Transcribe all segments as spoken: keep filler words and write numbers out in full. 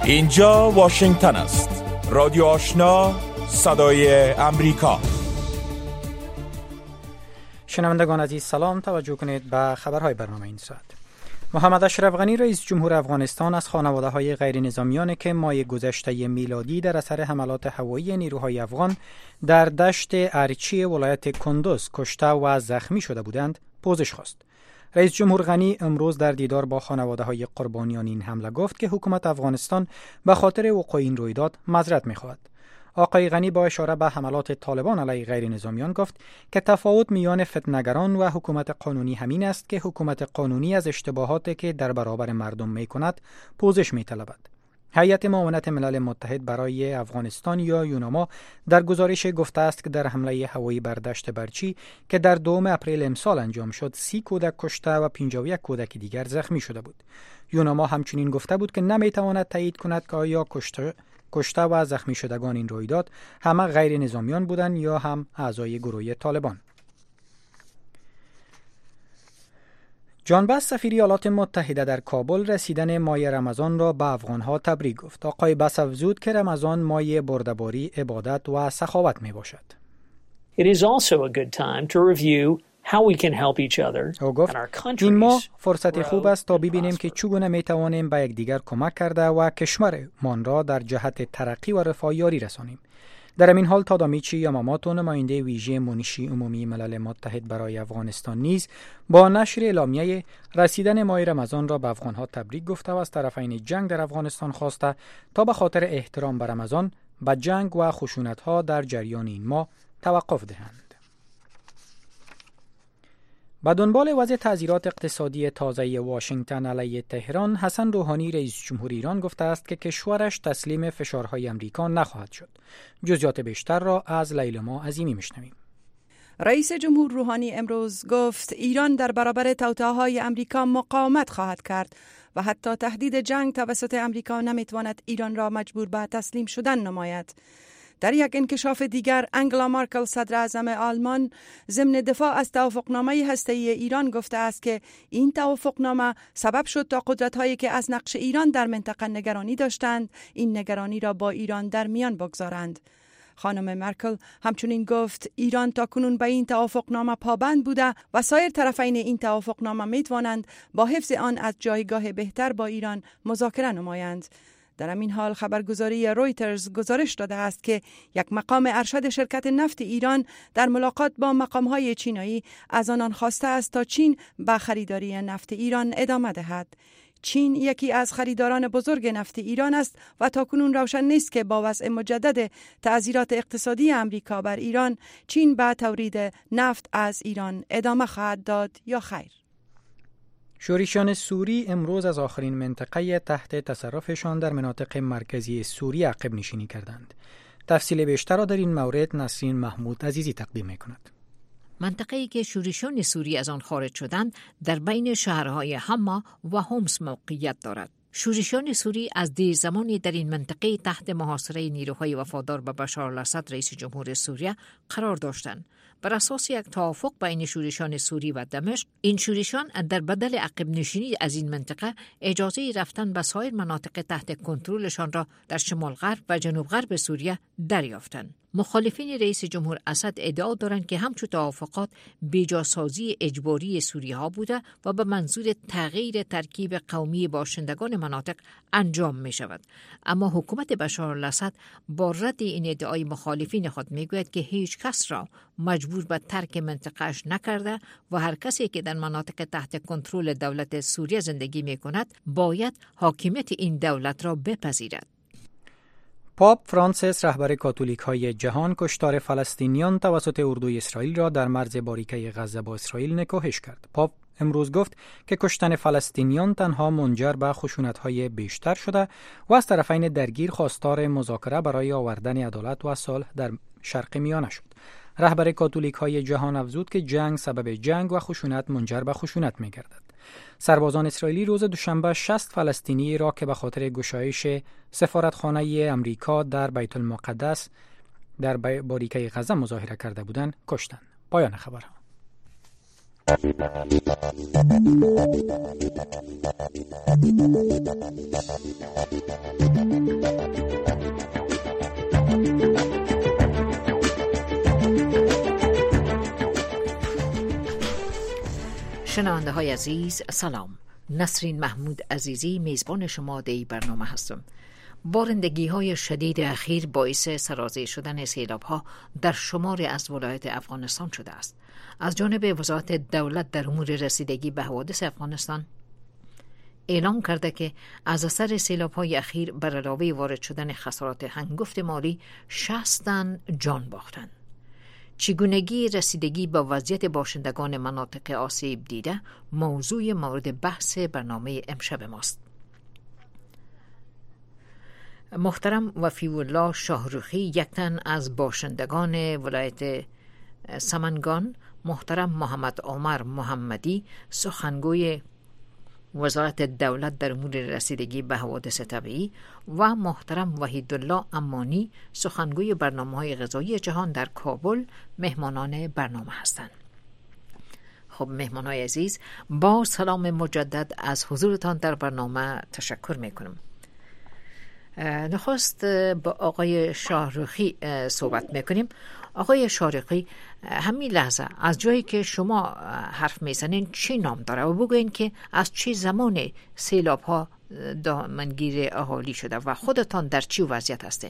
اینجا واشنگتن است. رادیو آشنا، صدای امریکا. شنوندگان عزیز سلام، توجه کنید به خبرهای برنامه این ساعت. محمد اشرف غنی رئیس جمهور افغانستان از خانواده‌های غیر نظامیانی که ماه گذشته میلادی در اثر حملات هوایی نیروهای افغان در دشت ارچی ولایت کندوز کشته و زخمی شده بودند پوزش خواست. رئیس جمهور غنی امروز در دیدار با خانواده‌های قربانیان این حمله گفت که حکومت افغانستان به خاطر وقوع این رویداد معذرت می‌خواهد. آقای غنی با اشاره به حملات طالبان علیه غیر نظامیان گفت که تفاوت میان فتنه‌گران و حکومت قانونی همین است که حکومت قانونی از اشتباهاتی که در برابر مردم می‌کند پوزش می‌طلبد. هیئت معاونت ملل متحد برای افغانستان یا یوناما در گزارش گفته است که در حمله هوایی بر دشت برچی که در دوم اپریل امسال انجام شد، سی کودک کشته و پنجاه و یک کودک دیگر زخمی شده بود. یوناما همچنین گفته بود که نمی‌تواند تایید کند که آیا کشته کشته و زخمی شدگان این رویداد همه غیر نظامیان بودند یا هم اعضای گروه طالبان. جان بس سفیر ایالات متحده در کابل رسیدن ماه رمضان را به افغانها تبریک گفت. آقای بس افزود که رمضان ماه بردباری، عبادت و سخاوت می باشد. It is also a good time to review how we can help each other او گفت این ماه فرصت خوب است تا ببینیم که چگونه می توانیم به یکدیگر کمک کرده و کشورمان را در جهت ترقی و رفاه یاری رسانیم. در این حال تادامیچی یاماماتو نماینده ویژه منشی عمومی ملل متحد برای افغانستان نیز با نشر اعلامیه رسیدن ماه رمضان را به افغانها تبریک گفته و از طرفین جنگ در افغانستان خواسته تا به خاطر احترام به رمضان به جنگ و خشونت‌ها در جریان این ماه توقف دهند. با دنبال وضع تعزیرات اقتصادی تازه واشنگتن علیه تهران، حسن روحانی رئیس جمهور ایران گفته است که کشورش تسلیم فشارهای امریکا نخواهد شد. جزئیات بیشتر را از لیلما عظیمی میشنویم. رئیس جمهور روحانی امروز گفت ایران در برابر توطئه‌های امریکا مقاومت خواهد کرد و حتی تهدید جنگ توسط امریکا نمیتواند ایران را مجبور به تسلیم شدن نماید. در یک انکشاف دیگر، انگلا مارکل صدر اعظم آلمان ضمن دفاع از توافقنامه هسته‌ای ایران گفته است که این توافقنامه سبب شد تا قدرت‌هایی که از نقش ایران در منطقه نگرانی داشتند، این نگرانی را با ایران در میان بگذارند. خانم مرکل همچنین گفت ایران تاکنون به این توافقنامه پابند بوده و سایر طرفین این توافقنامه میتوانند با حفظ آن از جایگاه بهتر با ایران مذاکره نمایند. در همین حال خبرگزاری رویترز گزارش داده است که یک مقام ارشد شرکت نفت ایران در ملاقات با مقام‌های چینایی از آنان خواسته است تا چین به خریداری نفت ایران ادامه دهد. چین یکی از خریداران بزرگ نفت ایران است و تاکنون روشن نیست که با وضع مجدد تعزیرات اقتصادی امریکا بر ایران، چین به تولید نفت از ایران ادامه خواهد داد یا خیر. شوریشان سوری امروز از آخرین منطقه تحت تصرفشان در مناطق مرکزی سوریه عقب نشینی کردند. تفصیل بیشتر را در این مورد نسرین محمود عزیزی تقدیم می‌کند. منطقه‌ای که شوریشان سوری از آن خارج شدند در بین شهرهای حما و هومس موقعیت دارد. شورشیان سوری از دیر زمانی در این منطقه تحت محاصره نیروهای وفادار به بشار الاسد رئیس جمهور سوریه قرار داشتند. بر اساس یک توافق بین شورشیان سوری و دمشق، این شورشیان در بدل عقب نشینی از این منطقه اجازه رفتن به سایر مناطق تحت کنترلشان را در شمال غرب و جنوب غرب سوریه دریافتند. مخالفین رئیس جمهور اسد ادعا دارند که همچون توافقات بیجاسازی اجباری سوریه ها بوده و به منظور تغییر ترکیب قومی باشندگان مناطق انجام می شود. اما حکومت بشار الاسد با رد این ادعای مخالفین خود می گوید که هیچ کس را مجبور به ترک منطقهش نکرده و هر کسی که در مناطق تحت کنترل دولت سوریه زندگی می کند باید حاکمیت این دولت را بپذیرد. پاپ فرانسیس رهبر کاتولیک های جهان کشتار فلسطینیان توسط اردوی اسرائیل را در مرز باریکه غزه با اسرائیل نکوهش کرد. پاپ امروز گفت که کشتن فلسطینیان تنها منجر به خشونت‌های بیشتر شده و از طرفین درگیر خواستار مذاکره برای آوردن عدالت و صلح در شرق میانه شد. رهبر کاتولیک های جهان افزود که جنگ سبب جنگ و خشونت منجر به خشونت می‌گردد. سربازان اسرائیلی روز دوشنبه شصت فلسطینی را که به خاطر گشایش سفارتخانه امریکا در بیت المقدس در باریکه غزه مظاهره کرده بودند کشتند. پایان خبرها. شنونده های عزیز سلام. نسرین محمود عزیزی میزبان شما در برنامه هستم. بارندگی های شدید اخیر باعث سرازیر شدن سیلاب ها در شماری از ولایات افغانستان شده است. از جانب وزارت دولت در امور رسیدگی به حوادث افغانستان اعلام کرده که از اثر سیلاب های اخیر بر علاوه وارد شدن خسارات هنگفت مالی شصت تن جان باختند. چگونگی رسیدگی با وضعیت باشندگان مناطق آسیب دیده موضوع مورد بحث برنامه امشب ماست. محترم وفی الله شاهروخی، یک تن از باشندگان ولایت سمنگان، محترم محمد عمر محمدی، سخنگوی وزارت دولت در امور رسیدگی به حوادث طبیعی، و محترم وحیدالله امانی، سخنگوی برنامه‌های غذایی جهان در کابل مهمانان برنامه هستند. خب مهمانای عزیز، با سلام مجدد از حضورتان در برنامه تشکر میکنم. نخست با آقای شاهروخی صحبت میکنیم. آقای شاهروخی، همین لحظه از جایی که شما حرف میزنین چی نام داره و بگوین که از چه زمان سیلاب ها دامنگیر اهالی شده و خودتان در چی وضعیت هستین؟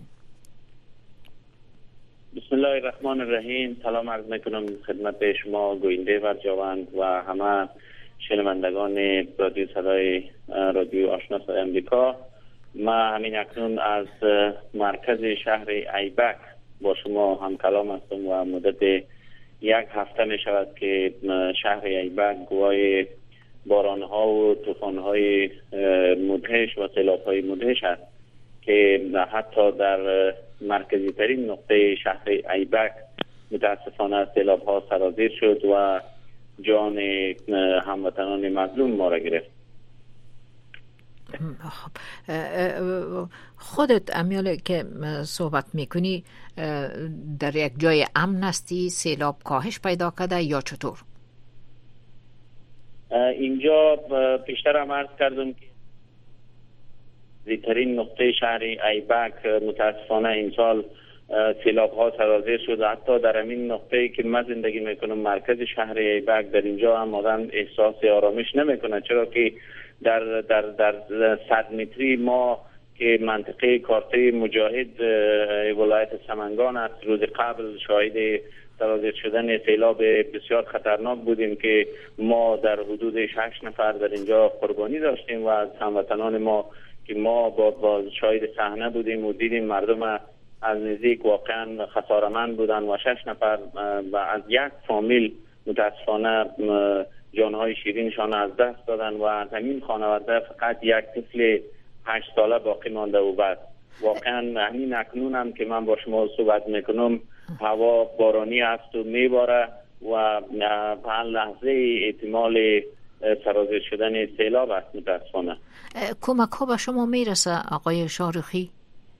بسم الله الرحمن الرحیم. سلام عرض میکنم خدمت شما گوینده و جوان و همه شنوندگان رادیو صدای رادیو آشنا صدای امریکا. ما همین اکنون از مرکز شهر ایبک با شما هم کلام هستم و مدت یک هفته می شود که شهر ایبک گواه باران ها و طوفان های مدهش و سیلاب های مدهش است که حتی در مرکزی ترین نقطه شهر ایبک متاسفانه سیلاب ها سرازیر شد و جان هموطنان مظلوم ما را گرفت. خودت امیال که صحبت میکنی در یک جای امن هستی؟ سیلاب کاهش پیدا کرده یا چطور؟ اینجا پیشتر هم عرض کردم که زیترین نقطه شهر ایبک متاسفانه این سال سیلاب ها سرازیر شد. حتی در همین نقطه‌ای که من زندگی میکنم مرکز شهر ایبک، در اینجا هم آدم احساس آرامش نمیکنه، چرا که در در در صد متری ما که منطقه کارته مجاهد ولایت سمنگان است، روز قبل شاهد سرازیر شدن سیلاب بسیار خطرناک بودیم که ما در حدود شش نفر در اینجا قربانی داشتیم و از هموطنان ما که ما با, با شاهد صحنه بودیم و دیدیم مردم از نزدیک واقعا خساره‌مند بودن و شش نفر و از یک فامیل متاسفانه جانهای شیرینشان از دست دادن و از همین خانواده فقط یک طفل هشت ساله باقی مانده و بعد واقعا همین اکنون هم که من با شما صحبت میکنم هوا بارانی است و میباره و هر لحظه احتمال سرازیر شدن سیلاب است متاسفانه. کمک ها به شما میرسه آقای شاهروخی؟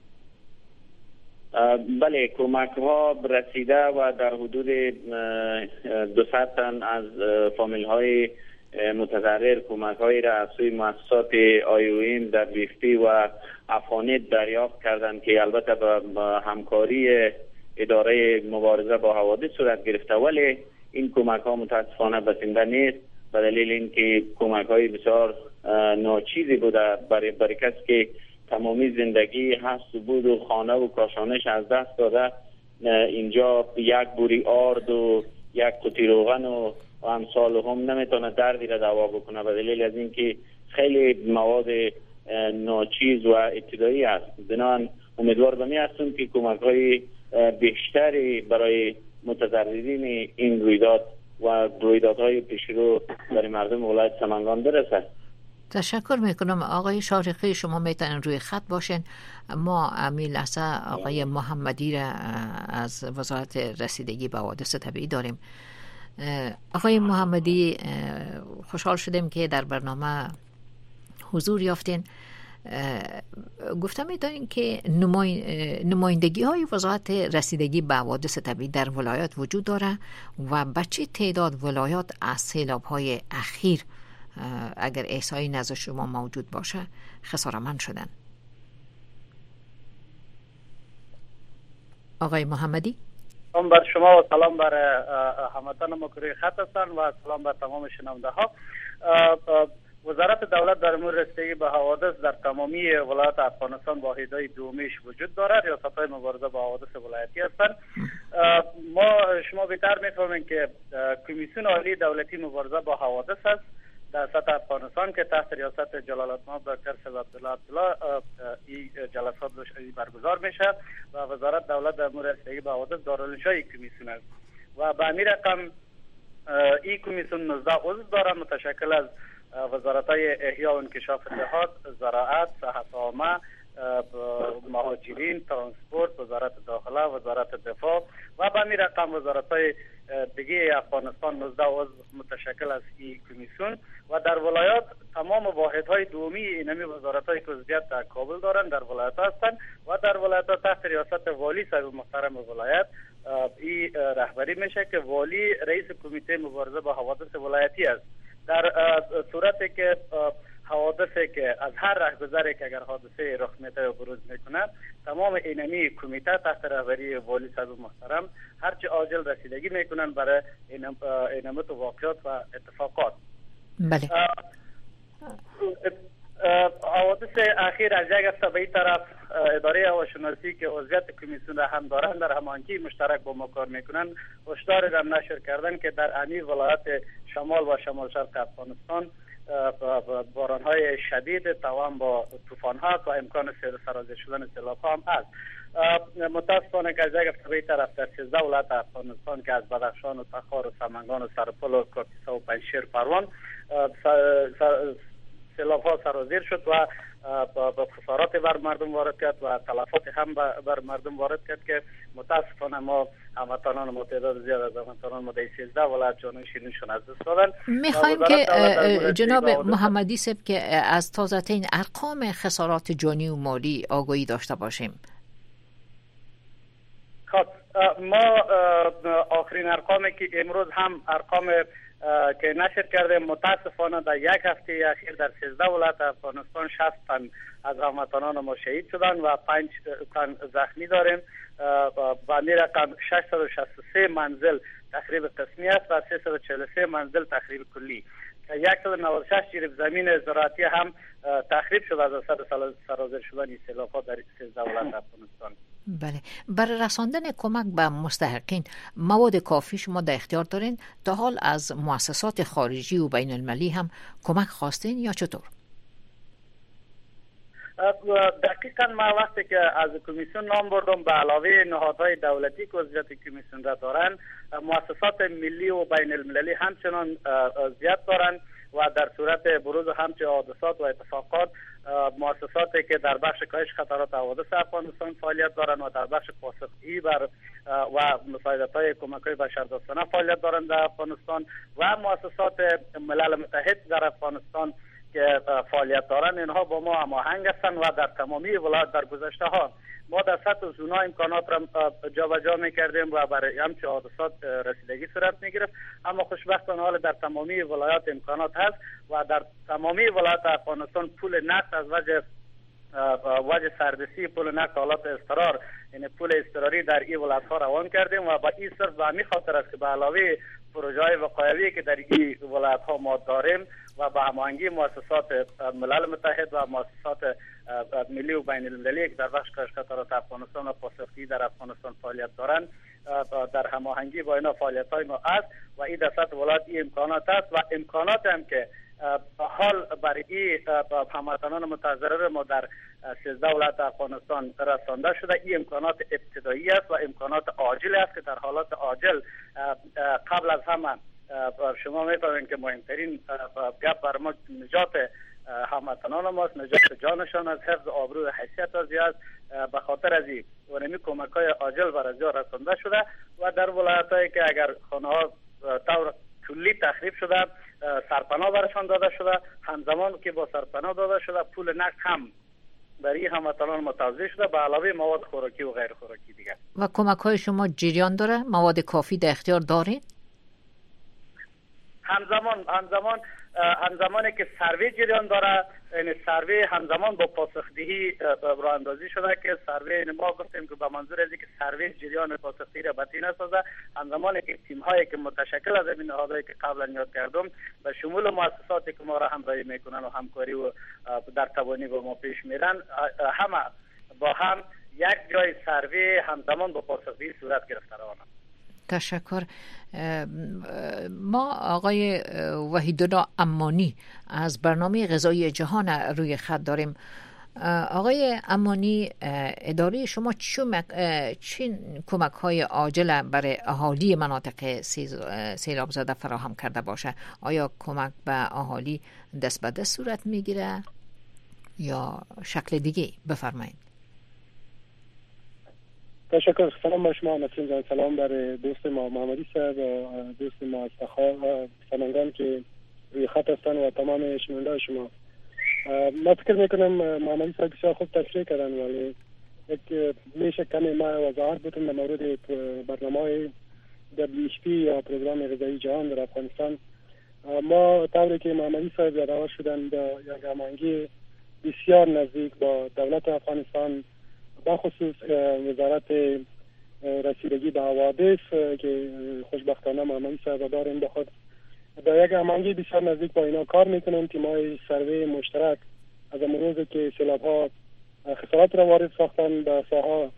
بله، کمک ها رسیده و در حدود دویست تن از فامیل های متضرر کمک هایی را از سوی مؤسسات آی او ام در بیفتی و افانید دریافت کردند که البته با همکاری اداره مبارزه با حوادث صورت گرفته، ولی این کمک ها متاسفانه بسنده نیست به دلیل اینکه کمک های بسیار ناچیزی بوده برای برای کسی که تمامی زندگی هست و بود و خانه و کاشانش از دست داده. اینجا یک بوری آرد و یک قوطی روغن و امثال هم نمیتونه دردی را دوا بکنه به دلیل از اینکه خیلی مواد ناچیز و ابتدایی است. بنابراین امیدوار به می هستم که کمک های بیشتری برای متضررین این رویداد و رویدادهای پیشرو برای مردم ولایت سمنگان برسد. تشکر میکنم آقای شاهروخی. شما میتونن روی خط باشین. ما امی لحظه آقای محمدی را از وزارت رسیدگی به حوادث طبیعی داریم. آقای محمدی، خوشحال شدیم که در برنامه حضور یافتین. گفتم می‌دانید که نمایندگی های وزارت رسیدگی به حوادث طبیعی در ولایات وجود داره و به چه تعداد ولایات از سیلاب های اخیر اگر احصایی نزد شما موجود باشه خساره‌مند شدن؟ آقای محمدی، سلام بر شما و سلام بر هموطنان ما که روی خط هستند و سلام بر تمام شنونده ها. وزارت دولت در امور رسیدگی به حوادث در تمامی ولایات افغانستان واحدهای دومیش وجود دارد، ریاست‌های مبارزه با حوادث ولایتی هستند. ما شما بهتر می‌فهمید که کمیسیون عالی دولتی مبارزه با حوادث است در سطح افغانستان که تحت ریاست جلال الطمع دکتر سید عبدالله عبدالله این جلسات برگزار میشه و وزارت دولت در امور رسیدگی به حوادث دارالانشا این کمیسیون است و به همین رقم این کمیسیون نوزده عضو دارد متشکل از وزارت‌های احیا و انکشاف دهات، زراعت، صحت عامه، مهاجرین، ترانسپورت، وزارت داخله، وزارت دفاع و به همین رقم وزارت‌های دیگه افغانستان نوزده عضو متشکل از این کمیسیون و در ولایات تمام واحدهای دومی اینمی وزارت‌های که عضویت در کابل دارند در ولایات هستند و در ولایات تحت ریاست والی صاحب محترم ولایت این رهبری میشه که والی رئیس کمیته مبارزه با حوادث ولایتی است. در صورتی که حوادثی که از هر رهگذری که اگر حادثه رخ میده و بروز میکنه تمام اینمی کمیته تحت رهبری والی صاحب محترم هرچی عاجل رسیدگی میکنن برای اینمت واقعات و اتفاقات. بله. حوادث اخیر از یک هفته به این طرف اداره هواشناسی که عضویت کمیسیون را هم دارند در هماهنگی مشترک با ما کار میکنن هشدار را نشر کردن که در امی ولایت شمال و شمال شرق افغانستان باران‌های شدید توام با طوفان ها و امکان سرازیر شدن سیلاب ها هم هست. متاسفانه که از یک هفته به طرف در سیزده ولایت افغانستان که از بدخشان و تخار و سمنگان و سرپل و کاپیسا و پنجشیر پروان سیلاب ها سرازیر شد و با خسارات بر مردم وارد کرد و تلفات هم بر مردم وارد کرد که متاسفانه ما هموطنان ما تعداد زیاد از هموطنان ما در سیزده ولایت جان و شیرینشون از دست دادن. میخوایم که جناب محمدی صاحب که از تازه ترین ارقام خسارات جانی و مالی آگاهی داشته باشیم. خب ما آخرین ارقامی که امروز هم ارقام که نشر کرده متاسفانه در یک هفته اخیر در سیزده ولایت افغانستان شصت تن از هموطنان ما شهید شدن و پنج تن زخمی داریم و این رقم ششصد و شصت و سه منزل تخریب قسمی است و سیصد و چهل و سه منزل تخریب کلی. صد و نود و شش جریب زمین زراعتی هم تخریب شده از اثر سرازیر شدن سیلاب‌ها در سیزده ولایت افغانستان. بله. برای رساندن کمک به مستحقین مواد کافی شما در اختیار دارین؟ تا حال از مؤسسات خارجی و بین المللی هم کمک خواستین یا چطور؟ دقیقا ما وقتی که از کمیسیون نام بردم به علاوه نهادهای دولتی که عضویت کمیسیون را دارند مؤسسات ملی و بین المللی همچنان زیاد دارند و در صورت بروز همچه حادثات و اتفاقات مؤسساتی که در بخش کاهش خطرات حوادث افغانستان فعالیت دارند و در بخش پاسخگویی بر و مساعدت‌های کمک‌های بشردوستانه فعالیت دارند در افغانستان و مؤسسات ملل متحد در افغانستان که فعالیت دارند اینها با ما هماهنگ هستند و در تمامی ولایات در گذشته ها ما در سطح زونا امکانات را جابجا می‌کردیم و برای همچه حادثات رسیدگی صورت می‌گرفت، اما خوشبختانه حال در تمامی ولایات امکانات هست و در تمامی ولایات افغانستان پول نقد از وجه وجه سردسی پول نقد حالات اضطرار یعنی پول اضطراری در این ولایت‌ها روان کردیم و با این صرف به همین خاطر است که به علاوه پروژه‌های وقایوی که در این ولایت‌ها ما داریم و با هماهنگی مؤسسات ملل متحد و مؤسسات ملی و بین المللی که در بخش کاهش خطرات افغانستان و پاسخگویی در افغانستان فعالیت دارند در هماهنگی با اینا فعالیت‌های ما است و این در سطح ولایت این امکانات است و امکانات هم که حال برای این هموطنان متضرر ما در سیزده ولایت افغانستان رسانده شده این امکانات ابتدایی است و امکانات عاجل است که در حالات عاجل قبل از همه شما می‌فهمید که مهمترین گپ بر ما نجات هموطنان ماست، نجات جانشان از حفظ آبرو و حیثیت از است. به خاطر از این ونمی کمک‌های عاجل بر از رسانده شده و در ولایت‌هایی که اگر خانه‌ها طور کلی تخریب شده سرپناه برشان داده شده، همزمان که با سرپناه داده شده پول نقد هم برای هموطنان ما توزیع شده، به علاوه مواد خوراکی و غیر خوراکی دیگر. و کمک های شما جریان داره؟ مواد کافی در اختیار دارید؟ همزمان همزمان همزمانی که سروی جریان داره، یعنی سروی همزمان با پاسخدهی راه اندازی شده که سروی ما گفتیم که به منظور از اینکه سروی جریان پاسخدهی را بطی نسازه، همزمانی که تیم هایی که متشکل از این نهادهایی که قبلا یاد کردم به شمول مؤسساتی که ما را همراهی میکنن و همکاری و در توانی با ما پیش میرن، همه با هم یک جای سروی همزمان با پاسخدهی صورت گرفته روانه. تشکر. ما آقای وحیدالله امانی از برنامه غذایی جهان روی خط داریم. آقای امانی، اداره شما چین کمک های عاجل برای اهالی مناطق سیلاب زده فراهم کرده باشه؟ آیا کمک به اهالی دست به دست صورت میگیره یا شکل دیگه؟ بفرمایید. تشکر. سلام با شما نسیم جان، سلام برای دوست ما محمدی صاحب و دوست ما استخوان سمنگان که روی خط هستن و تمام شنونده شما. ما فکر میکنم محمدی صاحب بسیار خوب تشریح کردن، ولی یک میشه کمی ما وضاحت بتونم در مورد برنامه دبلیو اچ پی یا پروگرام غذایی جهان در افغانستان. ما طوری که محمدی صاحب یادآور شدن به یک هماهنگی بسیار نزدیک با دولت افغانستان، با خصوص وزارت رسیدگی به حوادث که خوشبختانه محمدی صاحب داریم بخود، در یک هماهنگی بسیار نزدیک با اینا کار میکنیم. تیمای سروی مشترک از امروز که سیلاب ها خسارات را وارد ساختن به ساحه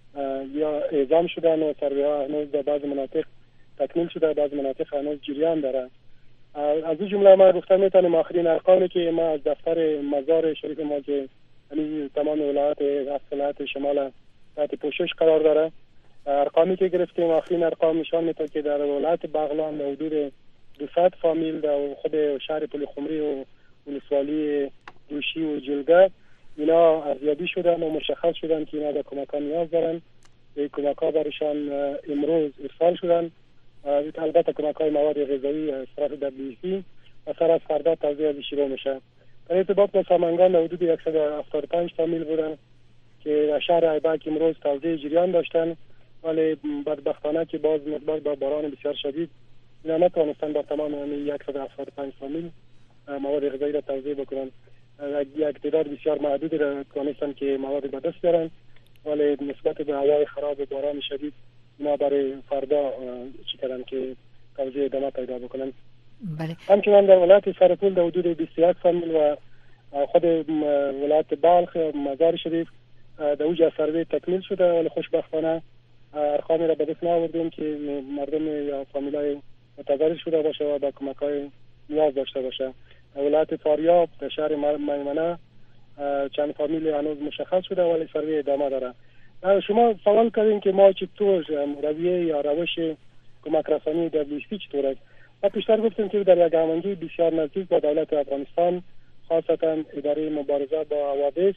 یا اعزام شدن و سروی ها هنوز در بعض مناطق تکمیل شده، بعض مناطق هنوز جریان داره. از این جمله ما گفتم میتونیم آخرین ارقامی که ما از دفتر مزار شریف ما که یعنی تمام ولایت ولایت شمال تحت پوشش قرار داره، ارقامی که گرفتیم آخرین ارقام نشان میده که در ولایت بغلان در حدود دویست فامیل در خود شهر پلخمری و ولسوالی دوشی و جلگه اینا ارزیابی شدن و مشخص شدن که اینا در کمک ها نیاز دارن. این کمک ها برشان امروز ارسال شدن. البته کمک های مواد غذایی صرف دبلیو اچ پی و سر از فردا توزیع شروع میشه. در ارتباط با سامنگان در حدود صد و هفتاد و پنج فامیل بودن که در شهر ایبک امروز توزیع جریان داشتن، ولی بدبختانه که باز نسبت به باران بسیار شدید اینا نتوانستن با تمام همین صد و هفتاد و پنج فامیل مواد غذایی را توزیع بکنن. یک تعداد بسیار محدود را توانستن که مواد به دست بیارن، ولی نسبت به هوای خراب باران شدید اینا برای فردا چی کردن که توزیع ادامه پیدا بکنن. بله. همچنان در ولایت سرپول در حدود بیست و یک فامیل و خود ولایت بلخ مزار شریف در اوج سروی تکمیل شده، ولی خوشبختانه ارقامی را به دست نآوردیم که مردم یا فامیلای متضرر شده باشه و با کمک‌های نیاز داشته باشه. ولایت فاریاب در شهر میمنه چند فامیل هنوز مشخص شده ولی سروی ادامه داره. شما سوال کردین که ما چطور رویه یا روش کمک رسانی دبلیو اچ پی چطور است. ما پیشتر گفتیم که در یک هماهنگی بسیار نزدیک با دولت افغانستان، خاصتا اداره مبارزه با حوادث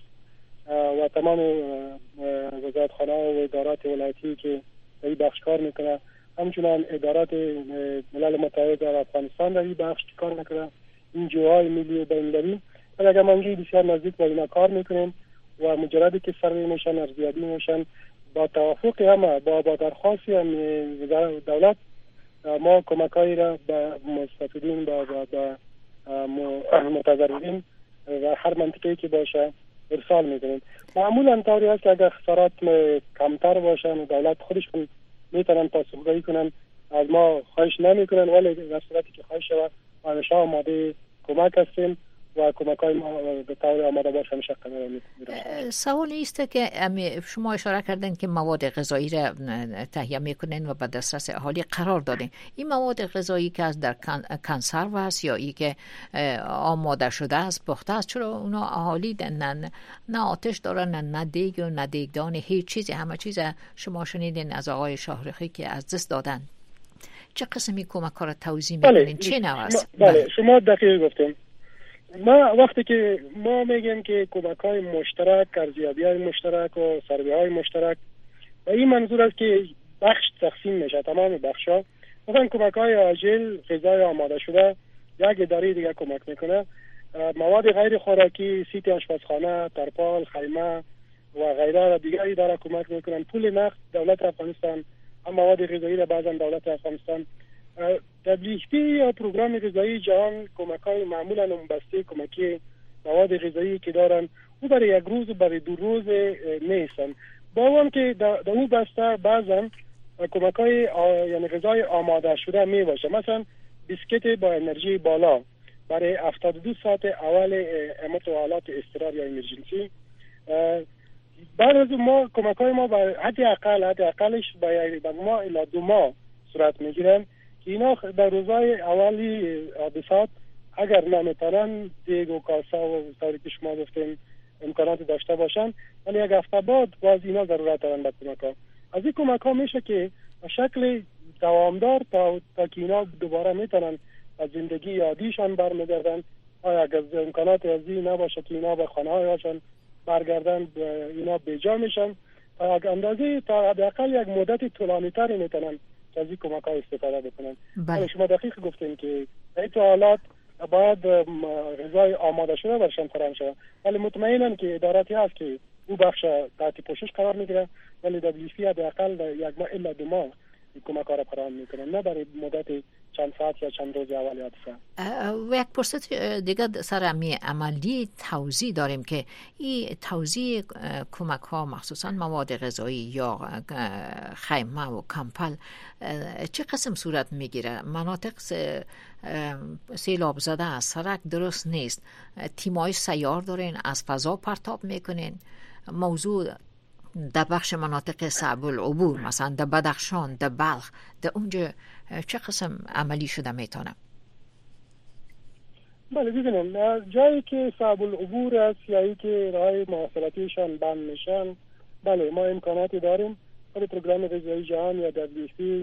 و تمام وزارتخانه و ادارات ولایتی که این بخش کار میکنه، همچنان ادارات ملل متحد در افغانستان در این بخش کار میکنه، این جوهای ملی و بین‌المللی، در یک هماهنگی بسیار نزدیک با اینا کار میکنیم و مجردی که سروی میشن ارزیابی میشن با توافق همه با با درخواستی هم دولت ما کمکایی را به مستفیدین با با متضررین و هر منطقه‌ای که باشه ارسال میکنیم. معمولا طوری است که اگر خسارات کمتر باشن و دولت خودش میتونن پاسخگویی کنن، از ما خواهش نمیکنن، ولی در صورتی که خواهش شود همیشه آماده کمک هستیم و کمک‌های ما به طور آماده باشه همیشه قرار می‌گیره. سوال است که شما اشاره کردین که مواد غذایی را تهیه میکنین و به دسترس اهالی قرار دادین. این مواد غذایی که از در کنسرو است یا ای که آماده شده است، پخته است، چرا اونا اهالی نه نه آتش دارن نه دیگ و نه دیگدان، هیچ چیزی، همه چیز شما شنیدین از آقای شاهرخی که از دست دادن. چه قسمی کمک‌ها را توزیع میکنین؟ چه نوع است؟ بله شما دقیق گفتین. ما وقتی که ما میگیم که کمک‌های مشترک، ارزیابی‌های مشترک و سروی‌های مشترک، و این منظور است که بخش تقسیم میشه، تمام بخش‌ها. مثلا کمک‌های عاجل، غذای آماده شده یک اداره دیگه کمک میکنه، مواد غیر خوراکی، سیت آشپزخانه، ترپال، خیمه و غیره و دیگری داره کمک میکنن. پول نقد دولت افغانستان، هم مواد غذایی را بعضا دولت افغانستان، دبلیو اف پی یا پروگرام غذایی جهان کمک های معمولا نمبسته کمکی مواد غذایی که دارن او برای یک روز و برای دو روز نیستن. با هم که در اون بسته بعضا کمک های یعنی غذای آماده شده می باشه، مثلا بیسکیت با انرژی بالا برای هفتاد و دو ساعت اول امت و حالات اضطرار یا ایمرجنسی. بعد از ما کمک های ما با حد اقل حد اقلش با ما الی دو ماه صورت میگیرن که اینا در روزهای اولی حادثات اگر نمیتونن دیگ و کاسه و طوری که شما گفتین امکانات داشته باشن، ولی یک هفته بعد باز اینا ضرورت دارن به کمک ها. از این کمک ها میشه که شکل دوامدار تا, تا که اینا دوباره میتونن از زندگی عادیشان برمیگردن. اگر امکانات ازی نباشه که اینا به خانه هایشان برگردن، اینا بیجا میشن تا یک اندازه تا حداقل یک مدت طولانی تری میتونن از این کمک ها استفاده بکنن. بله. شما دقیق گفتین که این حالات باید غذای آماده شده برشان فراهم شود، ولی مطمئنم که اداراتی هست که او بخش تحت پوشش قرار میگیره، ولی دبلیو اف پی حداقل یک ماه الا دو ماه کمک ها را فراهم میکنه، نه برای مدت چند ساعت یا چند روز اول حادثه. و یک پرسش دیگه سر می عملی توزیع داریم که این توزیع کمک ها مخصوصا مواد غذایی یا خیمه و کمپل چه قسم صورت میگیره؟ مناطق سیلاب زده است، سرک درست نیست، تیمای سیار دارین، از فضا پرتاب میکنین. موضوع در بخش مناطق صعب العبور مثلا در بدخشان، در بلخ، در اونجا چه قسم عملی شده میتونه؟ بله ببینم جایی که صعب العبور است یا ای که راه مواصلاتیشان بند میشن، بله ما امکاناتی داریم. ولی پروگرام غذایی جهان یا دبلیو اف پی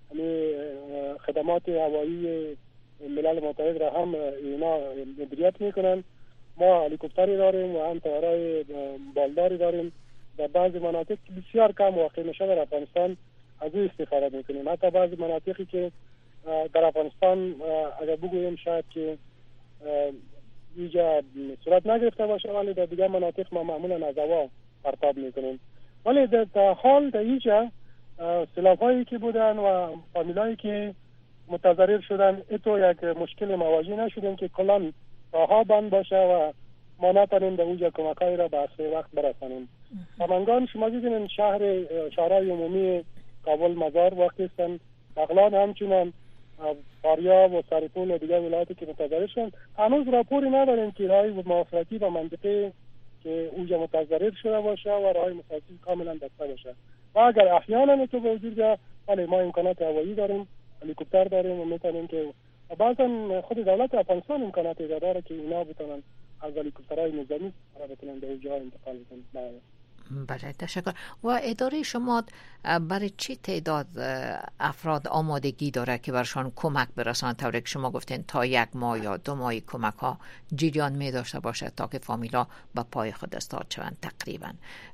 خدمات هوایی ملل متحد را هم اینا مدیریت میکنن. ما هلیکوپتری داریم و هم طیاره‌های بالداری داریم. در بعضی مناطق بسیار کم واقع میشه در افغانستان از این استفاده میکنیم. حتی بعضی مناطقی که در افغانستان اگر بگوییم شاید که اینجا صورت نگرفته باشه، ولی در دیگر مناطق ما معمولا از هوا پرتاب میکنیم. ولی در حال در اینجا سیلاب هایی که بودن و فامیلایی که متضرر شدن اتو یک مشکل مواجه نشدیم که کلان راهها بند باشه و ما نتونیم در اونجا کمکایی را به اسرع وقت برسانیم. سمنگان شما دیدین شهر شهرهای عمومی کابل مزار واقع هستند. بغلان همچنان، فاریاب و سرپول و دیگر ولایاتی که متضرر شدن هنوز راپوری نداریم که راهی مواصلاتی و منطقه که اونجا متضرر شده باشه و راهی مواصلاتی کاملا بسته باشه. و اگر احیانا تو به وجود بیاد، ولی ما امکانات هوایی داریم، هلیکوپتر داریم و میتونیم که بعضا خود دولت افغانستان امکاناتی داره که اینا بتونن از هلیکوپترهای نظامی را بتونن به اونجا انتقال بدن. بله تشکر. و اداره شما برای چی تعداد افراد آمادگی داره که برشان کمک برسان؟ طوری که شما گفتین تا یک ماه یا دو ماهی کمک ها جریان می داشته باشه تا که فامیلا به پای خود استاد شوند تقریبا.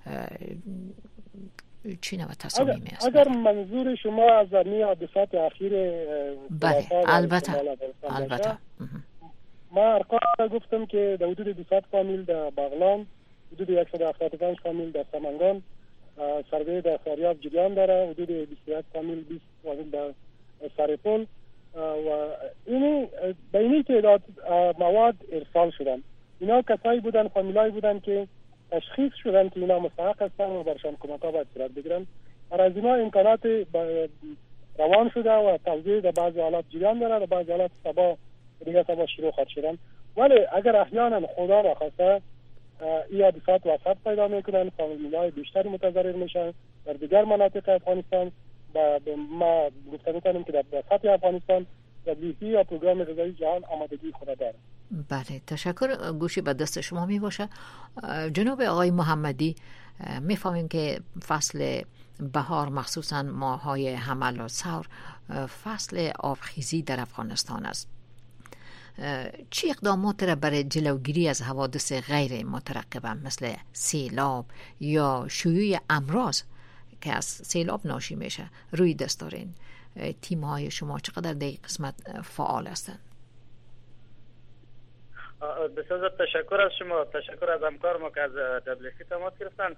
چی نوع تصامیمی است؟ اگر منظور شما از این حادثات اخیر بله البته البته ما ارقام گفتم که در حدود دویست فامیل در بغلان، حدود صد و هفتاد و پنج فامیل در سمنگان، سروی در فاریاب جریان داره، حدود بیست و یک فامیل بیست فامیل در سرپول و اینی به اینی تعداد مواد ارسال شدن. اینا کسایی بودن، فامیلایی بودن که تشخیص شدن که اینا مستحق هستن و برشان کمک ها باید صورت بگیرن. و از اینا امکانات روان شده و توزیع در بعضی حالات جریان داره، در بعضی حالات سبا دیگه سبا شروع خواهد شدن. ولی اگر احیانا خدا را خواسته این حادثات وسط پیدا میکنن، فامیل‌های بیشتری متضرر میشن در دیگر مناطق افغانستان، و ما گفته میکنیم که در سطح افغانستان دبلیو اف پی یا پروگرام غذایی جهان آمادگی خود داره. بله تشکر. گوشی به دست شما می باشه. جناب آقای محمدی، میفهمیم که فصل بهار مخصوصا ماهای حمل و ثور فصل آبخیزی در افغانستان است. چی اقدامات را برای جلوگیری از حوادث غیر مترقبه مثل سیلاب یا شیوع امراض که از سیلاب ناشی میشه روی دست دارین؟ تیم های شما چقدر در این قسمت فعال هستند؟ بسیار تشکر از شما، تشکر از همکار ما که از دبلیوسی تماس گرفتن.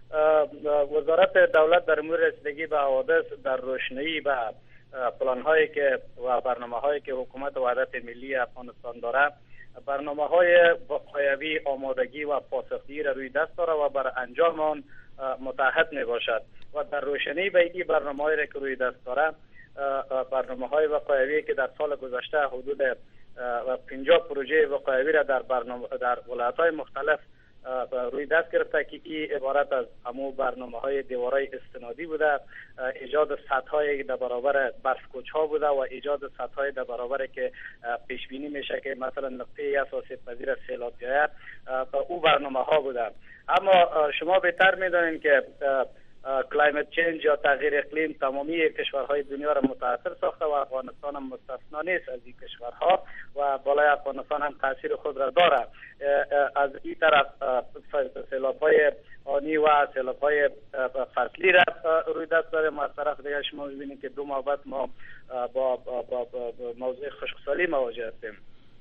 وزارت دولت در امور رسیدگی به حوادث در روشنایی به پلان هایی که و برنامه هایی که حکومت وحدت ملی افغانستان داره، برنامه های وقایوی، آمادگی و پاسخگویی را روی دست داره و بر انجام آن متحد می باشد و در روشنی به این برنامه هایی که روی دست داره، برنامه های وقایوی که در سال گذشته حدود پنجاه پروژه وقایوی را در برنامه در ولایت های مختلف روی دست گرفته که این عبارت از همو برنامه های دیوارای استنادی بوده، ایجاد سطح های در برابر برفکوچ ها بوده و ایجاد سطح های در برابر که پیش بینی میشه که مثلا نقطه اساسی پذیر سیلاب بیاید، او برنامه ها بوده. اما شما بهتر میدونید که کلایمت چینج یا تغییر اقلیم تمامی کشورهای دنیا را متاثر ساخته و افغانستان هم مستثنا نیست از این کشورها و بالای افغانستان هم تاثیر خود را داره. از این طرف سیلاب‌های آنی و سیلاب‌های فصلی را روی دست داریم. از طرف دیگر شما می‌بینید که دو ماه بعد ما با, با, با, با موضوع خشکسالی مواجه هستیم.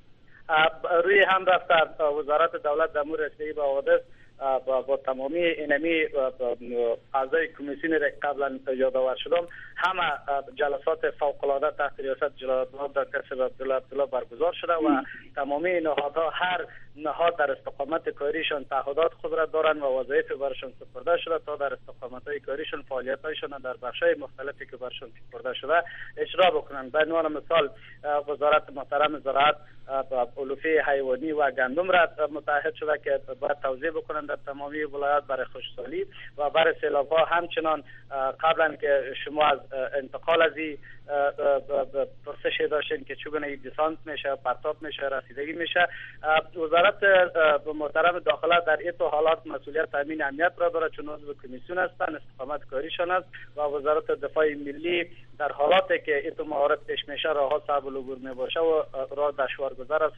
روی هم رفته وزارت دولت در امور رسیدگی به حوادث با, با تمامی اینمی اعضای کمیسیون را قبلا یادآور شدم، همه جلسات فوق‌العاده تحت ریاست جلال‌المآب دکتر عبدالله عبدالله برگزار شده و تمامی نهادها هر نهاد در استقامت کاریشان تعهدات خود را دارند و وظایف برشان سپرده شده تا در استقامت‌های کاریشان فعالیت‌هایشان در بخش‌های مختلفی که برشان سپرده شده اجرا بکنند. به عنوان مثال وزارت محترم زراعت علوفه حیوانی و گندم را متحد شده که باید توزیع بکنند در تمامی ولایات برای خشکسالی و برای سیلاب‌ها. همچنان قبلا که شما از انتقال از این پرسش داشتین که چگونه دیسانت میشه، پرتاب میشه، رسیدگی میشه، وزارت محترم داخله در این حالات مسئولیت تامین امنیت را داره چون عضو کمیسیون هستند، استقامت کاریشان است و وزارت دفاع ملی در حالاتی که این موارد پیش میشه راه صعب العبور میباشه و راه دشوارگذار است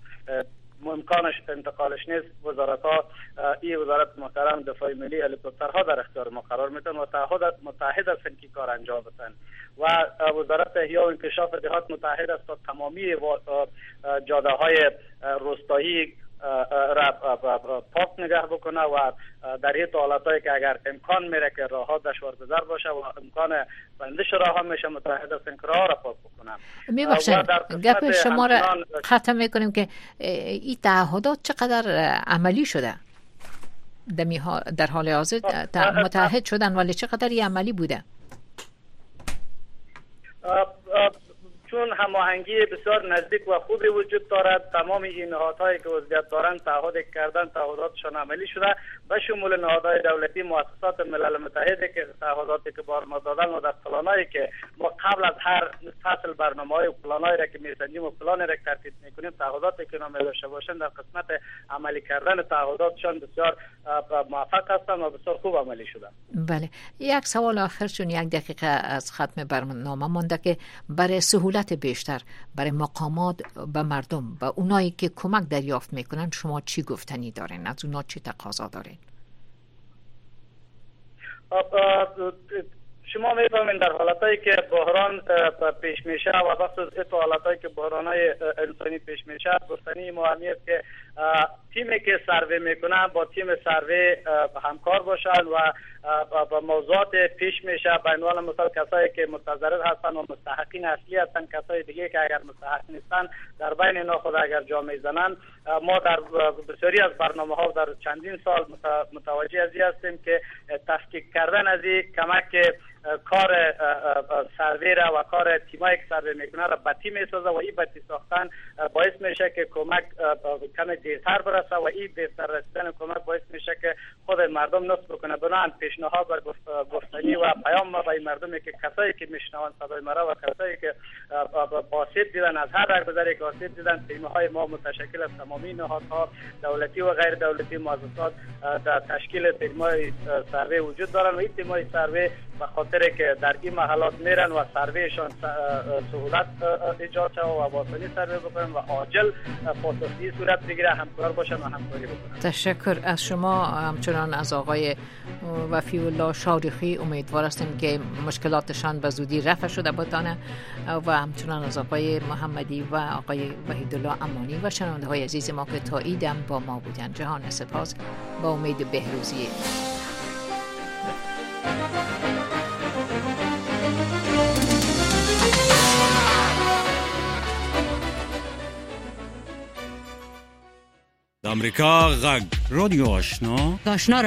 امکانش انتقالش نیست، وزارت ها این وزارت محترم دفاع ملی هلیکوپترها در اختیار ما قرار میتن و تعهد متحد هستن که کار انجام بدن و وزارت احیا و انکشاف دهات متحد است تا تمامی جاده های روستایی را پاک نگه بکنه و در این حالتایی که اگر امکان میره که راه ها دشوارگذار باشه و امکان بندش راه ها میشه متحد هستن که راه را پاک بکنن. میبخشید گپ شما را ختم میکنیم که این تعهدات چقدر عملی شده در حال حاضر متحد شدن ولی چقدر این عملی بوده؟ چون هماهنگی بسیار نزدیک و خوبی وجود دارد، تمام این نهادهایی که عضویت دارند تعهد کردن، تعهداتشان عملی شده به شمول نهادهای دولتی، مؤسسات ملل متحد که تعهداتی که بار ما دادن و در پلانایی که ما قبل از هر فصل برنامه‌های و پلانایی را که می‌سنجیم و پلانی را که ترتیب می‌کنیم تعهداتی که نام داشته باشند در قسمت عملی کردن تعهداتشان بسیار موفق هستند و بسیار خوب عملی شده. بله، یک سوال آخر چون یک دقیقه از ختم برنامه مونده که برای سهولت بیشتر برای مقامات و مردم و اونایی که کمک دریافت میکنن شما چی گفتنی دارین؟ از اونا چی تقاضا دارین؟ شما میفهمین در حالتایی که بحران پیش میشه و بخصوص این حالتایی که بحرانای انسانی پیش میشه گفتنی مهمی است که تیمی که سروی میکنن با تیم سروی همکار باشن و با موضوعات پیش میشه به عنوان مثال کسایی که متضرر هستن و مستحقین اصلی هستن، کسای دیگه که اگر مستحق نیستن در بین اینا خود اگر جا میزنن. ما در بسیاری از برنامه ها در چندین سال متوجه از این هستیم که تفکیک کردن از این کمک کار سروی را و کار تیمایی که سروی میکنه را بطی میسازه و این بطی ساختن باعث میشه که کمک کم دیرتر برسه و این دیرتر رسیدن کمک باعث میشه که خود مردم نصب بکنه. بنابراین پیشنهاد و گفتنی و پیام ما به مردمی که کسایی که میشنوند صدای مرا و کسایی که آسیب دیدن از هر رگ‌گذاری که آسیب دیدن، تیم‌های ما متشکل از تمامی نهادها دولتی و غیر دولتی مؤسسات در تشکیل تیم‌های سروی وجود دارن و این تیم‌های سروی به خاطر که در این محلات میرن و سرویشان سهولت ایجاد شود و واسطی سروی بکنن و عاجل پاسخگویی صورت بگیره، همکار باشن و همکاری بکنن. تشکر از شما. همچنان همچنان از آقای وفی الله شارخی امیدوار هستیم که مشکلاتشان به زودی رفع شده بتانه و همچنان از آقای محمدی و آقای وحیدالله امانی و شنونده های عزیز ما که تا ایدم با ما بودن. جهان سپاس، با امید بهروزی. امریکا غږ رادیو آشنا آشنا